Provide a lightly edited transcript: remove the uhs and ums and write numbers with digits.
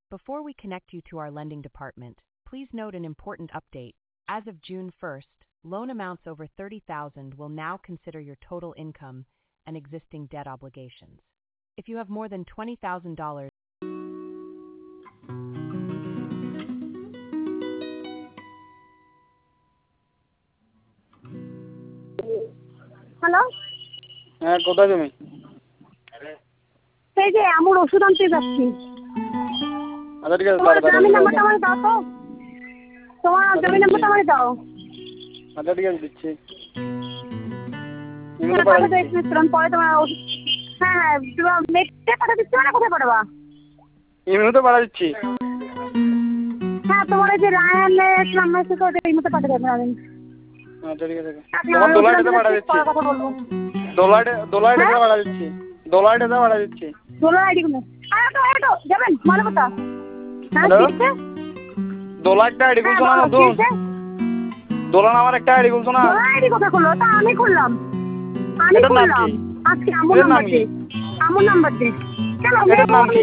Before we connect you to our lending department, please note an important update. As of June 1st, loan amounts over $30,000 will now consider your total income and existing debt obligations. If you have more than $20,000, hello, হ্যাঁ কোথায় তুমি? সেই যে আমার ওষুধ আনতে যাচ্ছি। আচ্ছা ঠিক আছে, তোমার তাড়াতাড়ি জমি দাও। নাম্বারটা আমাকে দাও তো। তোমার জমি নাম্বারটা আমাকে দাও। আচ্ছা ঠিক আছে, দিচ্ছি। হ্যাঁ, পাঠাতে এসেছিলাম, পরে তোমার হ্যাঁ হ্যাঁ মেটে পাঠা দিচ্ছি, মানে কোথায় পাঠাবা? ইমেলতে পাঠা দিচ্ছি। হ্যাঁ, তোমার এই যে রায়ানের নাম্বার থেকে ওটা এই মতো পাঠিয়ে দেবেন। আমি আচ্ছা ঠিক আছে, তোমার দোলাইটাতে পাঠা দিচ্ছি। পরে কথা বলবো। দোলাইটাতে পাঠা দিচ্ছি। দোলাইটাতে পাঠা দিচ্ছি। দোলা আইডি গুলো আরে যাবেন মানে কথা। হ্যাঁ, হ্যালো, ঠিক আছে। দোলাইটা আইডি খুলছো না নতুন? দোলা নামার একটা আইডি খুলছো না? দোলা আইডি কোথায় খুললো? তা আমি খুললাম। আমি এটার নাম খুললাম কি? আজকে আমুর এটার নাম নাম্বার কি? দিয়ে। আমুর নাম্বার দিয়ে। কেন? এটার নাম কি?